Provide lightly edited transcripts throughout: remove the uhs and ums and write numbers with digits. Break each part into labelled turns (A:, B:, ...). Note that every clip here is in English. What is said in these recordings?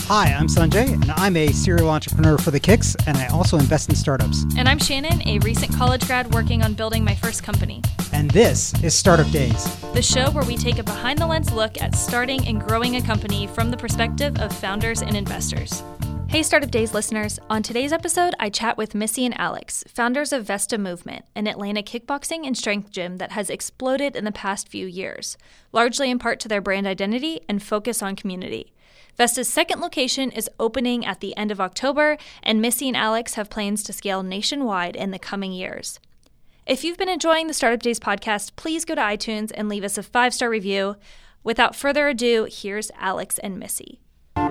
A: Hi, I'm Sanjay, and I'm a serial entrepreneur for the kicks, and I also invest in startups.
B: And I'm Shannon, a recent college grad working on building my first company.
A: And this is Startup Days,
B: the show where we take a behind-the-lens look at starting and growing a company from the perspective of founders and investors. Hey Startup Days listeners, on today's episode, I chat with Missy and Alex, founders of Vesta Movement, an Atlanta kickboxing and strength gym that has exploded in the past few years, largely in part to their brand identity and focus on community. Vesta's second location is opening at the end of October, and Missy and Alex have plans to scale nationwide in the coming years. If you've been enjoying the Startup Days podcast, please go to iTunes and leave us a 5-star review. Without further ado, here's Alex and Missy.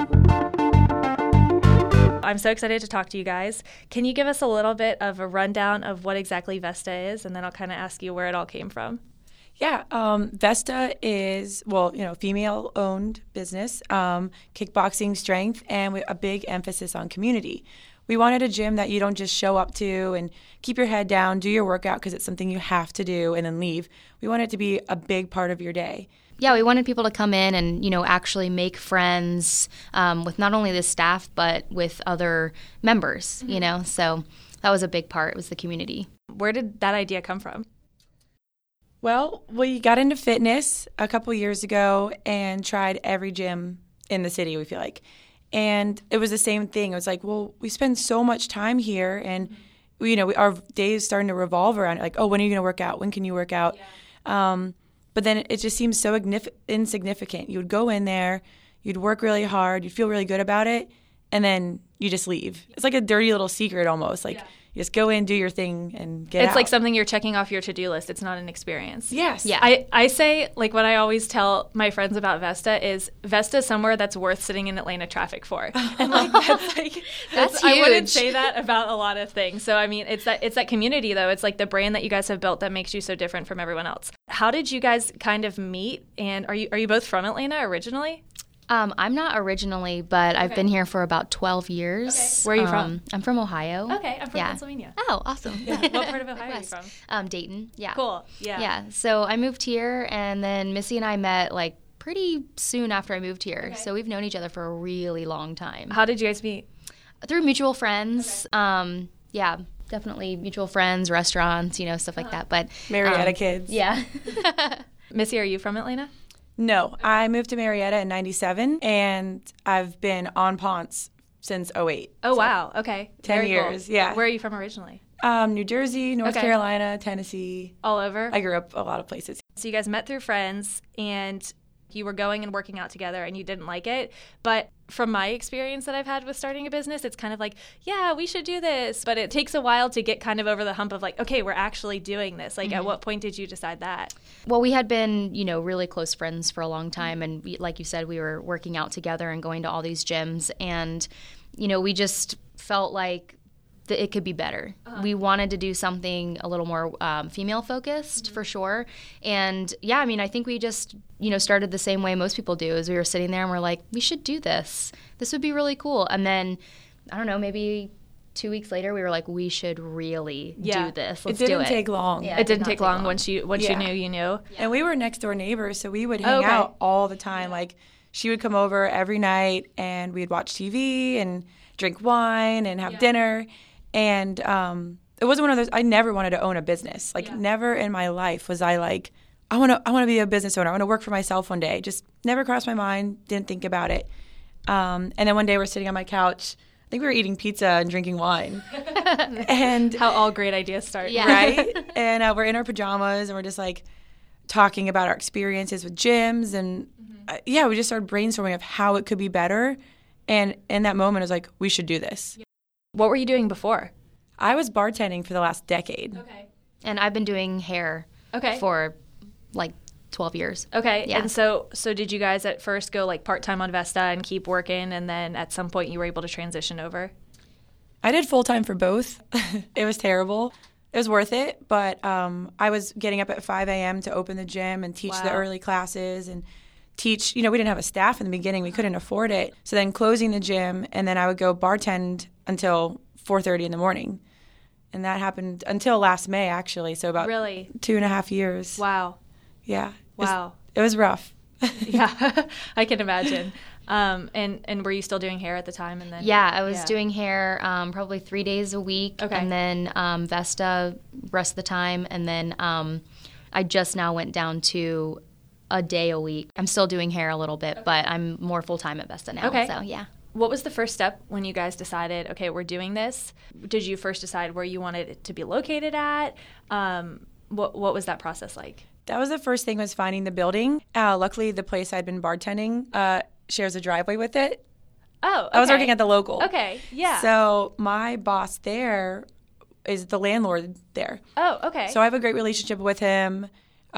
B: I'm so excited to talk to you guys. Can you give us a little bit of a rundown of what exactly Vesta is, and then I'll kind of ask you where it all came from?
C: Yeah, Vesta is, female-owned business, kickboxing, strength, and a big emphasis on community. We wanted a gym that you don't just show up to and keep your head down, do your workout because it's something you have to do, and then leave. We want it to be a big part of your day.
D: Yeah, we wanted people to come in and, actually make friends with not only the staff, but with other members, So that was a big part, was the community.
B: Where did that idea come from?
C: Well, we got into fitness a couple years ago and tried every gym in the city, we feel like. And it was the same thing. It was like, well, we spend so much time here and, our days starting to revolve around it. Like, oh, when are you going to work out? When can you work out? Yeah. But then it just seems so insignificant. You would go in there, you'd work really hard, you'd feel really good about it, and then you just leave. It's like a dirty little secret almost. You just go in, do your thing, and get out.
B: It's like something you're checking off your to-do list. It's not an experience.
C: Yes.
B: Yeah. I say, what I always tell my friends about Vesta is Vesta somewhere that's worth sitting in Atlanta traffic for. And that's huge. I wouldn't say that about a lot of things. So, it's that community, though. It's like the brand that you guys have built that makes you so different from everyone else. How did you guys kind of meet? And are you both from Atlanta originally?
D: I'm not originally, but I've been here for about 12 years.
B: Okay. Where are you from?
D: I'm from Ohio.
B: Okay, I'm from Pennsylvania.
D: Oh, awesome.
B: Yeah. What part of Ohio are you from?
D: Dayton, yeah.
B: Cool, yeah.
D: Yeah, so I moved here, and then Missy and I met, pretty soon after I moved here. Okay. So we've known each other for a really long time.
B: How did you guys meet?
D: Through mutual friends. Okay. Definitely mutual friends, restaurants, stuff like that. But
C: Marietta kids.
D: Yeah.
B: Missy, are you from Atlanta?
C: No, I moved to Marietta in 97, and I've been on Ponce since 08.
B: Oh, wow. Okay.
C: 10
B: Very
C: years,
B: cool.
C: yeah.
B: Where are you from originally?
C: New Jersey, North Carolina, Tennessee.
B: All over?
C: I grew up a lot of places.
B: So you guys met through friends, and you were going and working out together, and you didn't like it. But from my experience that I've had with starting a business, it's kind of like, yeah, we should do this. But it takes a while to get kind of over the hump of okay, we're actually doing this. At what point did you decide that?
D: Well, we had been, really close friends for a long time. And like you said, we were working out together and going to all these gyms. And, we just felt like it could be better. Uh-huh. We wanted to do something a little more female-focused, for sure. And, yeah, I think we just, started the same way most people do, is we were sitting there and we're like, we should do this. This would be really cool. And then, I don't know, maybe 2 weeks later, we were like, we should really do this. Let's do it.
C: It didn't take long.
B: Yeah, it didn't take long once you knew you knew.
C: Yeah. And we were next door neighbors, so we would hang out all the time. She would come over every night, and we'd watch TV and drink wine and have dinner. And it wasn't one of those. I never wanted to own a business. Never in my life was I like, I want to be a business owner. I want to work for myself one day. Just never crossed my mind. Didn't think about it. And then one day we're sitting on my couch. I think we were eating pizza and drinking wine. And
B: how all great ideas start,
C: right? And we're in our pajamas and we're just talking about our experiences with gyms. And we just started brainstorming of how it could be better. And in that moment, I was like, we should do this.
B: What were you doing before?
C: I was bartending for the last decade.
B: Okay.
D: And I've been doing hair for 12 years.
B: Okay.
D: Yeah.
B: And so did you guys at first go part-time on Vesta and keep working, and then at some point you were able to transition over?
C: I did full-time for both. It was terrible. It was worth it, but I was getting up at 5 a.m. to open the gym and teach the early classes and teach. We didn't have a staff in the beginning. We couldn't afford it. So then closing the gym, and then I would go bartend until 4:30 in the morning. And that happened until last May, actually. So about 2.5 years.
B: Wow.
C: Yeah.
B: Wow.
C: It was rough.
B: Yeah, I can imagine. And were you still doing hair at the time? And then
D: Yeah, I was doing hair probably 3 days a week.
B: Okay.
D: And then Vesta rest of the time. And then I just now went down to a day a week. I'm still doing hair a little bit, but I'm more full-time at Vesta now.
B: Okay.
D: So, yeah.
B: What was the first step when you guys decided, okay, we're doing this? Did you first decide where you wanted it to be located at? What was that process like?
C: That was the first thing, was finding the building. Luckily, the place I'd been bartending shares a driveway with it.
B: Oh, okay.
C: I was working at the local.
B: Okay, yeah.
C: So my boss there is the landlord there.
B: Oh, okay.
C: So I have a great relationship with him.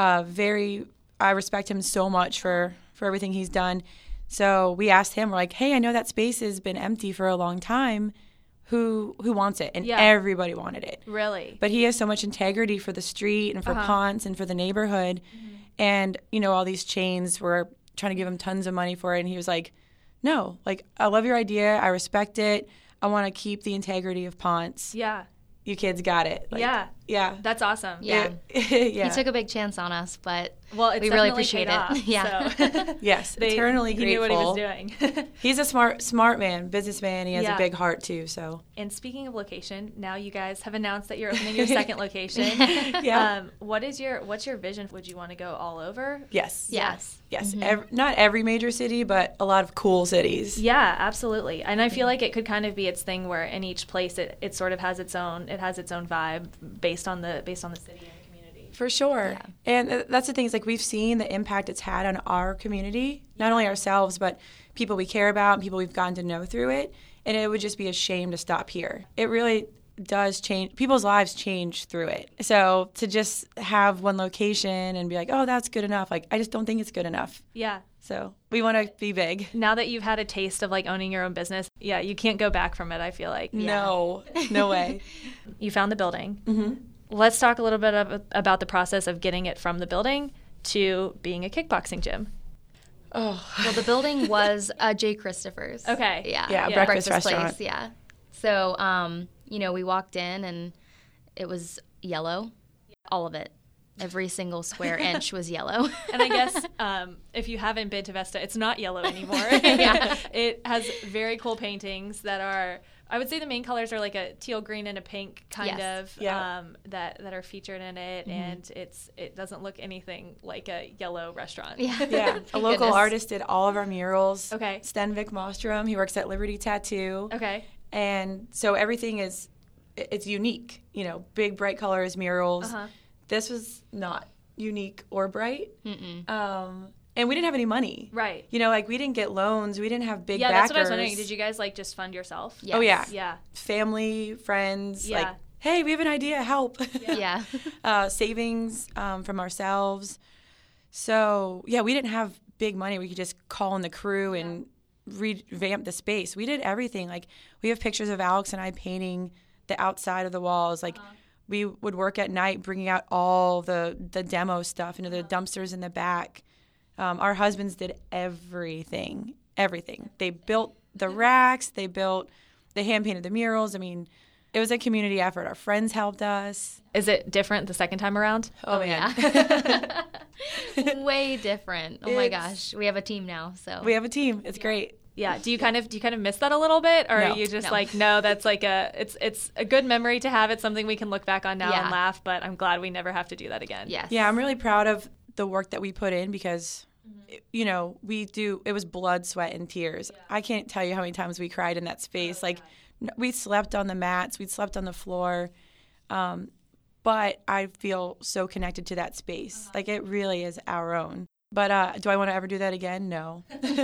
C: I respect him so much for everything he's done. So we asked him, we're like, hey, I know that space has been empty for a long time. Who wants it? And everybody wanted it.
B: Really?
C: But he has so much integrity for the street and for Ponce and for the neighborhood. Mm-hmm. And, all these chains were trying to give him tons of money for it. And he was like, no, like, I love your idea. I respect it. I want to keep the integrity of Ponce.
B: Yeah.
C: You kids got it. Like, yeah.
B: That's awesome.
D: Yeah.
C: Yeah.
D: He took a big chance on us, but
B: it's
D: we really appreciate it.
B: Off,
D: yeah.
B: So.
C: Yes. Eternally
B: he
C: grateful.
B: knew what he was doing.
C: He's a smart man, businessman. He has a big heart too. So.
B: And speaking of location, now you guys have announced that you're opening your second location.
C: Yeah.
B: What's your vision? Would you want to go all over?
C: Yes.
B: Mm-hmm.
C: Not every major city, but a lot of cool cities.
B: Yeah, absolutely. And I feel like it could kind of be its thing where in each place it sort of has its own vibe based on the city and the community.
C: For sure. Yeah. And that's the thing, is like, we've seen the impact it's had on our community, not only ourselves, but people we care about and people we've gotten to know through it. And it would just be a shame to stop here. It really does change. People's lives change through it. So to just have one location and be like, oh, that's good enough. Like, I just don't think it's good enough.
B: Yeah.
C: So we want to be big.
B: Now that you've had a taste of like owning your own business, you can't go back from it, I feel like.
C: No way.
B: You found the building.
C: Mm-hmm.
B: Let's talk a little bit about the process of getting it from the building to being a kickboxing gym.
C: Oh.
D: Well, the building was Jay Christopher's.
B: Okay.
C: Yeah, breakfast restaurant.
D: Place, yeah. So, we walked in and it was yellow, all of it. Every single square inch was yellow.
B: And I guess if you haven't been to Vesta, it's not yellow anymore.
D: Yeah.
B: It has very cool paintings that are, I would say the main colors are like a teal green and a pink kind of that are featured in it. Mm-hmm. And it doesn't look anything like a yellow restaurant.
C: Yeah. A local artist did all of our murals.
B: Okay.
C: Stenvik Mostrom. He works at Liberty Tattoo.
B: Okay.
C: And so everything it's unique. Big bright colors, murals.
B: Uh-huh.
C: This was not unique or bright.
D: Mm-mm.
C: And we didn't have any money.
B: Right.
C: We didn't get loans. We didn't have big backers.
B: Yeah, that's what I was wondering. Did you guys just fund yourself?
D: Yes.
C: Oh, yeah.
B: Yeah.
C: Family, friends,
B: Yeah.
C: hey, we have an idea, help.
D: Yeah.
C: Savings from ourselves. So, we didn't have big money. We could just call in the crew and revamp the space. We did everything. We have pictures of Alex and I painting the outside of the walls. We would work at night bringing out all the demo stuff, the dumpsters in the back. Our husbands did everything. They built the racks. They hand-painted the murals. I mean, it was a community effort. Our friends helped us.
B: Is it different the second time around?
C: Oh man.
D: Yeah. Way different. Oh my gosh. We have a team now, so.
C: We have a team. It's great.
B: Yeah. Do you kind of miss that a little bit, or
C: No.
B: are you just no, that's it's a good memory to have. It's something we can look back on now and laugh, but I'm glad we never have to do that again.
D: Yes.
C: Yeah, I'm really proud of the work that we put in because, it was blood, sweat, and tears. Yeah. I can't tell you how many times we cried in that space. We slept on the mats, we slept on the floor, but I feel so connected to that space. It really is our own. But do I want to ever do that again? No.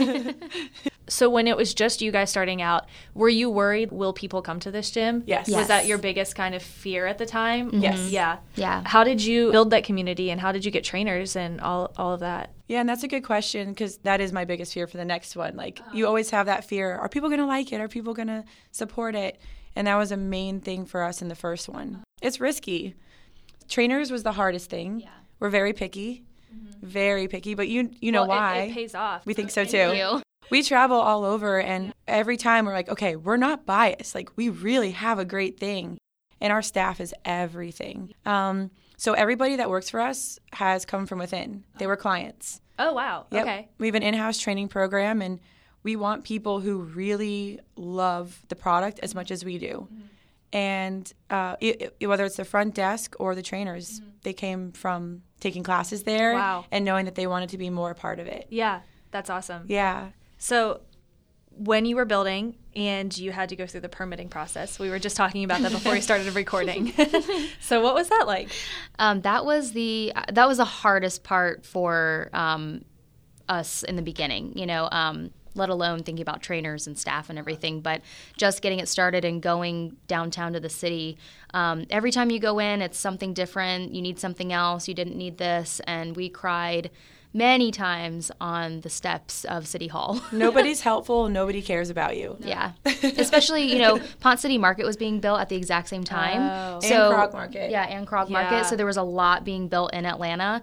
B: So when it was just you guys starting out, were you worried, will people come to this gym?
C: Yes.
B: Was that your biggest kind of fear at the time?
D: Mm-hmm.
C: Yes.
B: Yeah.
D: Yeah.
B: How did you build that community, and how did you get trainers and all of that?
C: Yeah, and that's a good question because that is my biggest fear for the next one. You always have that fear. Are people going to like it? Are people going to support it? And that was a main thing for us in the first one. It's risky. Trainers was the hardest thing. Yeah. We're very picky. Mm-hmm. Very picky, but you know why.
B: It pays off.
C: We think so too.
D: Thank you.
C: We travel all over, and every time we're like, okay, we're not biased. We really have a great thing, and our staff is everything. So everybody that works for us has come from within. They were clients.
B: Oh, wow.
C: Yep.
B: Okay.
C: We have an in-house training program, and we want people who really love the product as much as we do. And whether it's the front desk or the trainers, they came from taking classes there and knowing that they wanted to be more a part of it.
B: Yeah, that's awesome.
C: Yeah.
B: So when you were building and you had to go through the permitting process, we were just talking about that before we started recording. So what was that like?
D: That was the hardest part for us in the beginning, let alone thinking about trainers and staff and everything, but just getting it started and going downtown to the city. Every time you go in, it's something different. You need something else. You didn't need this. And we cried many times on the steps of City Hall.
C: Nobody's helpful. Nobody cares about you.
D: Yeah. Especially, Ponce City Market was being built at the exact same time.
C: Oh. And Krog Market.
D: Yeah, and Krog Market. So there was a lot being built in Atlanta.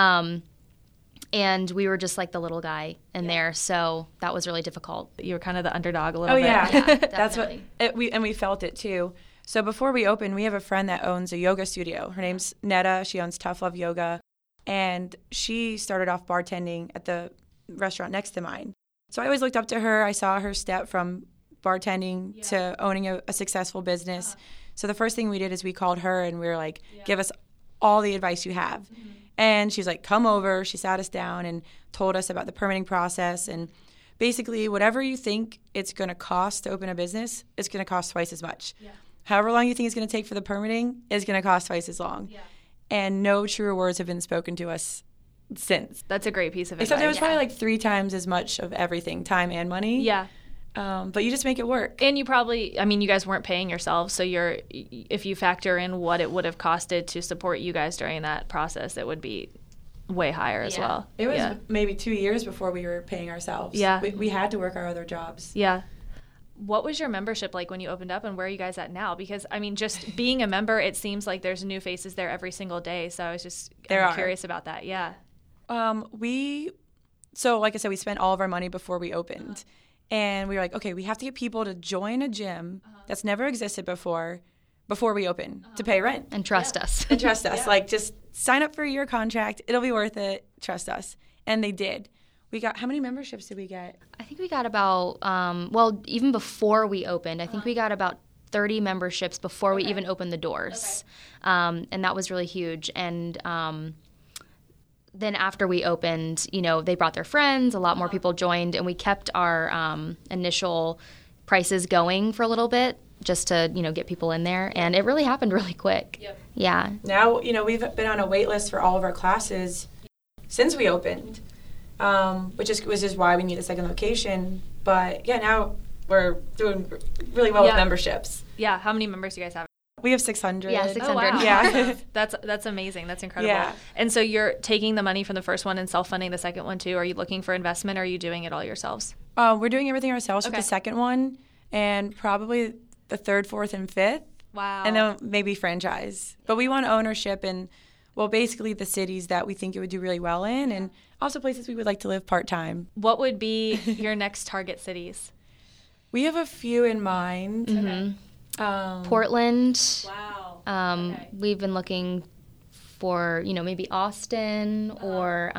D: And we were just like the little guy in there, so that was really difficult.
B: You were kind of the underdog a little bit.
C: Yeah, that's what we felt it too. So before we opened, we have a friend that owns a yoga studio. Her name's Netta. She owns Tough Love Yoga, and she started off bartending at the restaurant next to mine. So I always looked up to her. I saw her step from bartending to owning a successful business. So the first thing we did is we called her and we were like, give us all the advice you have. And she's like, come over. She sat us down and told us about the permitting process. And basically, whatever you think it's going to cost to open a business, it's going to cost twice as much. Yeah. However long you think it's going to take for the permitting is going to cost twice as long. Yeah. And no truer words have been spoken to us since.
B: That's a great piece of advice.
C: Except it was probably like 3 times as much of everything, time and money.
B: Yeah.
C: But you just make it work.
B: And you probably, you guys weren't paying yourselves, so if you factor in what it would have costed to support you guys during that process, it would be way higher as well.
C: It was maybe 2 years before we were paying ourselves.
B: Yeah.
C: We had to work our other jobs.
B: Yeah. What was your membership like when you opened up, and where are you guys at now? Because, just being a member, it seems like there's new faces there every single day, so I was just curious about that. Yeah.
C: So like I said, we spent all of our money before we opened. And we were like, okay, we have to get people to join a gym that's never existed before we open to pay rent.
D: And trust us.
C: And trust us. Yeah. Like, just sign up for a year contract. It'll be worth it. Trust us. And they did. We got, how many memberships did we get?
D: I think we got about, even before we opened, I think we got about 30 memberships before we even opened the doors. Okay. And that was really huge. And then after we opened, they brought their friends, a lot more people joined, and we kept our initial prices going for a little bit just to, get people in there. And it really happened really quick. Yep. Yeah.
C: Now, we've been on a wait list for all of our classes since we opened, which was just why we need a second location. But, yeah, now we're doing really well with memberships.
B: Yeah. How many members do you guys have?
C: We have 600.
D: Yeah, 600.
B: Oh, wow.
C: Yeah.
B: That's amazing. That's incredible.
C: Yeah.
B: And so you're taking the money from the first one and self-funding the second one too? Are you looking for investment, or are you doing it all yourselves?
C: We're doing everything ourselves with the second one, and probably the third, fourth, and fifth.
B: Wow.
C: And then maybe franchise. But we want ownership in, basically the cities that we think it would do really well in, and also places we would like to live part-time.
B: What would be your next target cities?
C: We have a few in mind.
D: Mm-hmm. Portland.
B: Wow.
D: We've been looking for, maybe Austin, or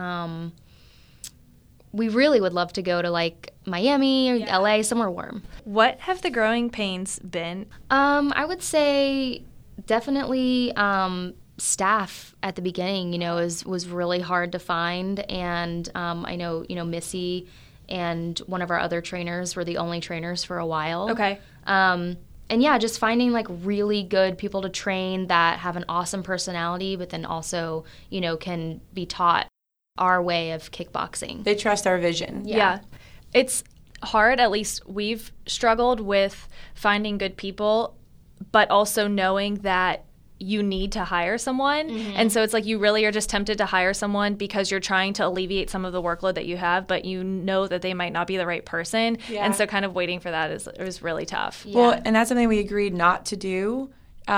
D: we really would love to go to like Miami or LA, somewhere warm.
B: What have the growing pains been?
D: I would say definitely staff at the beginning, was really hard to find. And I know, Missy and one of our other trainers were the only trainers for a while.
B: Okay.
D: And yeah, just finding like really good people to train that have an awesome personality, but then also, can be taught our way of kickboxing.
C: They trust our vision.
B: Yeah. It's hard, at least we've struggled with finding good people, but also knowing that you need to hire someone. Mm-hmm. And so it's like you really are just tempted to hire someone because you're trying to alleviate some of the workload that you have, but you know that they might not be the right person. Yeah. And so kind of waiting for that is really tough.
C: Yeah. Well, and that's something we agreed not to do.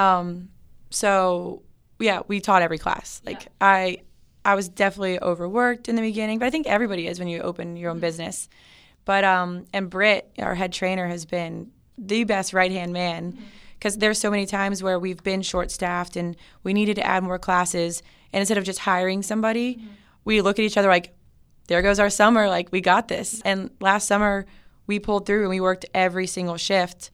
C: So, yeah, we taught every class. Like, I was definitely overworked in the beginning, but I think everybody is when you open your own business. But, and Britt, our head trainer, has been the best right-hand man. Mm-hmm. Because there's so many times where we've been short-staffed and we needed to add more classes. And instead of just hiring somebody, we look at each other like, there goes our summer. Like, we got this. And last summer, we pulled through and we worked every single shift,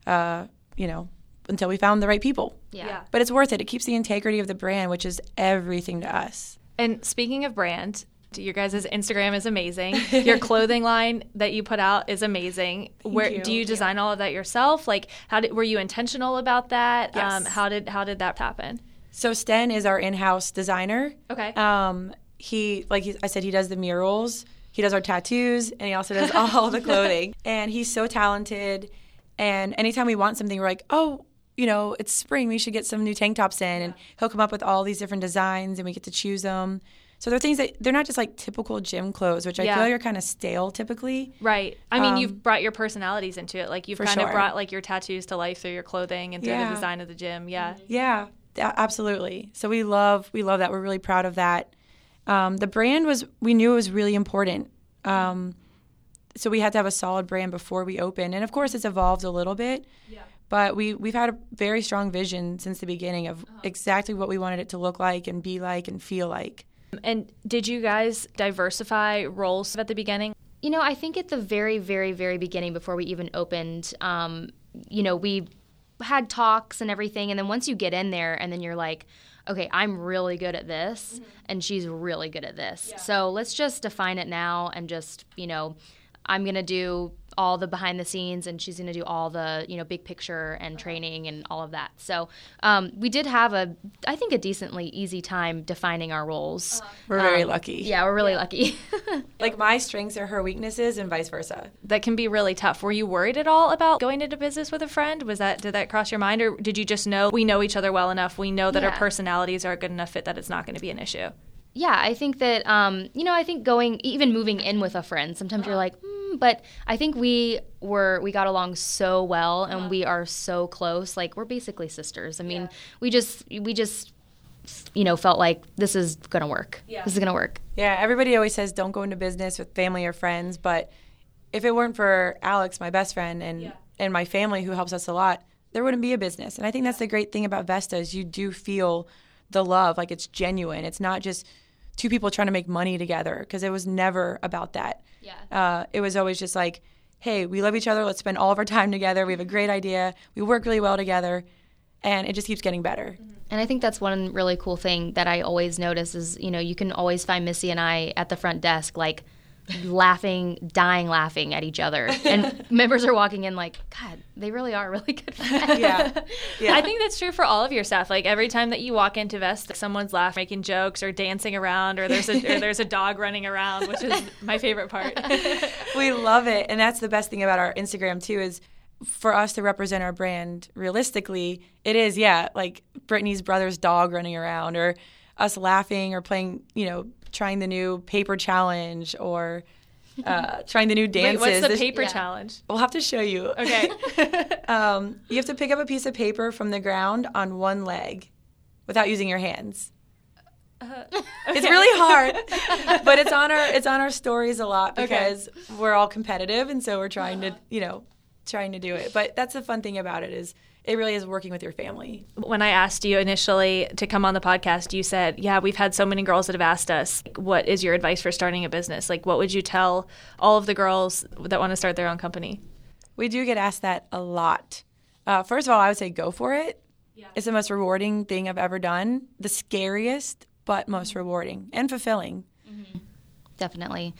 C: until we found the right people.
B: Yeah.
C: But it's worth it. It keeps the integrity of the brand, which is everything to us.
B: And speaking of brand, your guys' Instagram is amazing. Your clothing line that you put out is amazing.
C: Thank
B: Do
C: you.
B: you design all of that yourself? Like, were you intentional about that?
C: Yes.
B: How did that happen?
C: So Sten is our in-house designer.
B: Okay.
C: I said, he does the murals, he does our tattoos, and he also does all the clothing. And he's so talented. And anytime we want something, we're like, oh, it's spring, we should get some new tank tops in. And he'll come up with all these different designs, and we get to choose them. So they're things that they're not just like typical gym clothes, which I feel like are kind of stale typically.
B: Right. I mean, you've brought your personalities into it. Like, you've kind of
C: sure.
B: brought like your tattoos to life through your clothing and through the design of the gym. Yeah.
C: Yeah, absolutely. So we love that. We're really proud of that. The brand we knew it was really important. So we had to have a solid brand before we opened. And of course, it's evolved a little bit. Yeah. But we've had a very strong vision since the beginning of exactly what we wanted it to look like and be like and feel like.
B: And did you guys diversify roles at the beginning?
D: I think at the very, very, very beginning, before we even opened, we had talks and everything. And then once you get in there and then you're like, okay, I'm really good at this and she's really good at this. Yeah. So let's just define it now and just, I'm going to do all the behind the scenes and she's going to do all the, big picture and training and all of that. So we did have I think a decently easy time defining our roles.
C: We're very lucky.
D: Yeah, we're really lucky.
C: Like, my strengths are her weaknesses and vice versa.
B: That can be really tough. Were you worried at all about going into business with a friend? Did that cross your mind, or did you just know we know each other well enough, we know that our personalities are a good enough fit that it's not going to be an issue?
D: Yeah, I think that, I think moving in with a friend, sometimes you're like, but I think we got along so well and we are so close. Like, we're basically sisters. I mean, we just felt like this is going to work. Yeah. This is going to work.
C: Yeah, everybody always says don't go into business with family or friends, but if it weren't for Alex, my best friend, and my family who helps us a lot, there wouldn't be a business. And I think that's the great thing about Vesta is you do feel the love, like it's genuine. It's not just two people trying to make money together, because it was never about that. Yeah. It was always just like, hey, we love each other. Let's spend all of our time together. We have a great idea. We work really well together, and it just keeps getting better.
D: And I think that's one really cool thing that I always notice is, you can always find Missy and I at the front desk, like, dying laughing at each other. And members are walking in like, God, they really are really good friends.
C: Yeah.
B: I think that's true for all of your staff. Like, every time that you walk into Vesta, someone's laughing, making jokes, or dancing around, or there's a dog running around, which is my favorite part.
C: We love it. And that's the best thing about our Instagram too, is for us to represent our brand realistically, it is, like Brittany's brother's dog running around, or us laughing, or playing, trying the new paper challenge, or trying the new dances.
B: Wait, what's the paper challenge?
C: We'll have to show you.
B: Okay.
C: You have to pick up a piece of paper from the ground on one leg without using your hands. Okay. It's really hard, but it's on our stories a lot because we're all competitive, and so we're trying to do it. But that's the fun thing about it, is it really is working with your family.
B: When I asked you initially to come on the podcast, you said, yeah, we've had so many girls that have asked us, what is your advice for starting a business? Like, what would you tell all of the girls that want to start their own company?
C: We do get asked that a lot. First of all, I would say go for it. Yeah. It's the most rewarding thing I've ever done. The scariest, but most rewarding and fulfilling.
D: Mm-hmm. Definitely.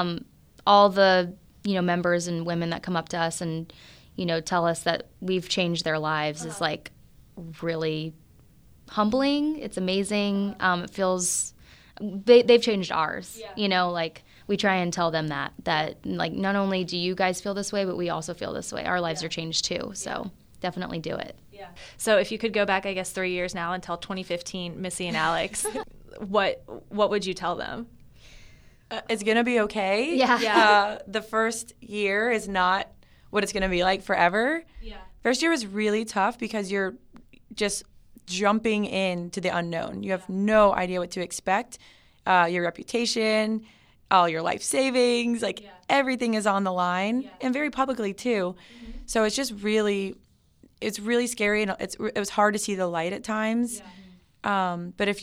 D: All the members and women that come up to us and tell us that we've changed their lives is like really humbling. It's amazing. It feels they've changed ours. Yeah. Like, we try and tell them that like, not only do you guys feel this way, but we also feel this way. Our lives are changed too. So definitely do it.
B: Yeah. So if you could go back, I guess 3 years now, until 2015, Missy and Alex, what would you tell them?
C: It's gonna be okay.
D: Yeah.
C: The first year is not what it's going to be like forever. Yeah. First year was really tough because you're just jumping into the unknown. You have no idea what to expect. Your reputation, all your life savings, everything is on the line, and very publicly too. Mm-hmm. So it's just it's really scary, and it was hard to see the light at times. Yeah. But if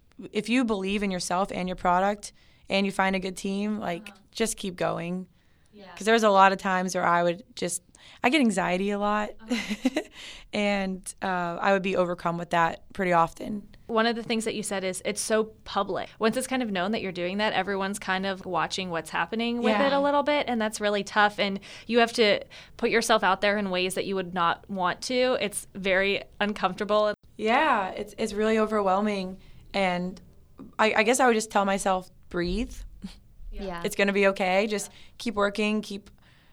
C: you believe in yourself and your product, and you find a good team, just keep going. Because there was a lot of times where I get anxiety a lot, and I would be overcome with that pretty often.
B: One of the things that you said is it's so public. Once it's kind of known that you're doing that, everyone's kind of watching what's happening with it a little bit, and that's really tough. And you have to put yourself out there in ways that you would not want to. It's very uncomfortable.
C: Yeah, it's really overwhelming, and I guess I would just tell myself, breathe.
D: Yeah.
C: It's going to be okay. Just keep working. You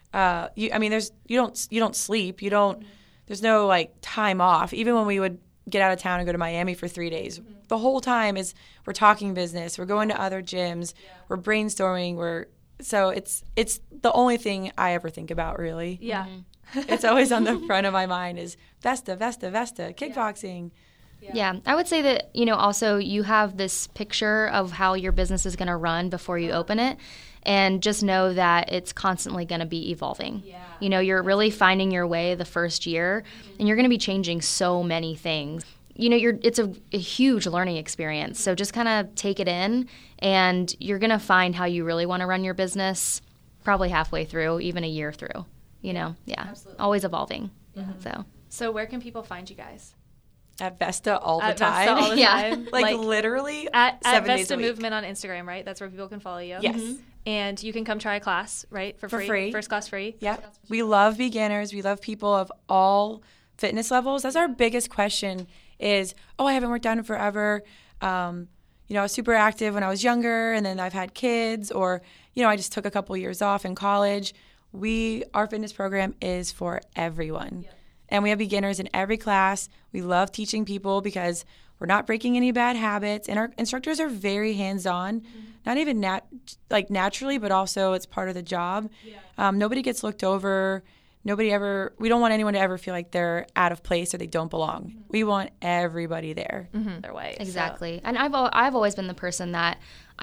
C: don't sleep. There's no like time off. Even when we would get out of town and go to Miami for 3 days, the whole time we're talking business. We're going to other gyms. We're brainstorming. So it's the only thing I ever think about, really.
B: Yeah.
C: It's always on the front of my mind is Vesta, kickboxing.
D: Yeah, I would say that, also you have this picture of how your business is going to run before you open it, and just know that it's constantly going to be evolving. Yeah. You're really finding your way the first year, and you're going to be changing so many things. It's a huge learning experience, so just kind of take it in, and you're going to find how you really want to run your business probably halfway through, even a year through, Yeah, absolutely. Always evolving. Mm-hmm. So
B: where can people find you guys?
C: At Vesta all the
B: time.
C: Vesta
B: all the time.
C: Like literally
B: at
C: 7 days
B: Vesta
C: a week.
B: Movement on Instagram, right? That's where people can follow you.
C: Yes.
B: Mm-hmm. And you can come try a class, right? For free. First class free.
C: Yep. We love beginners. We love people of all fitness levels. That's our biggest question is, I haven't worked out in forever. I was super active when I was younger, and then I've had kids, or, I just took a couple years off in college. Our fitness program is for everyone. Yep. And we have beginners in every class. We love teaching people because we're not breaking any bad habits. And our instructors are very hands-on, not even naturally, but also it's part of the job. Yeah. Nobody gets looked over. We don't want anyone to ever feel like they're out of place or they don't belong. Mm-hmm. We want everybody there.
B: Mm-hmm. Their way.
D: Exactly. So. And I've always been the person that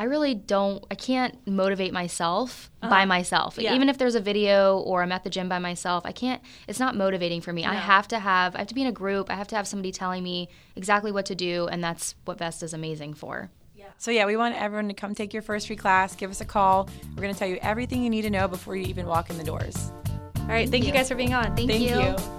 D: I can't motivate myself by myself.
B: Yeah.
D: Even if there's a video or I'm at the gym by myself, it's not motivating for me. No. I have to be in a group. I have to have somebody telling me exactly what to do, and that's what Vesta's amazing for.
C: Yeah. So we want everyone to come take your first free class. Give us a call. We're going to tell you everything you need to know before you even walk in the doors.
B: All right. Thank you guys for being on.
D: Thank you.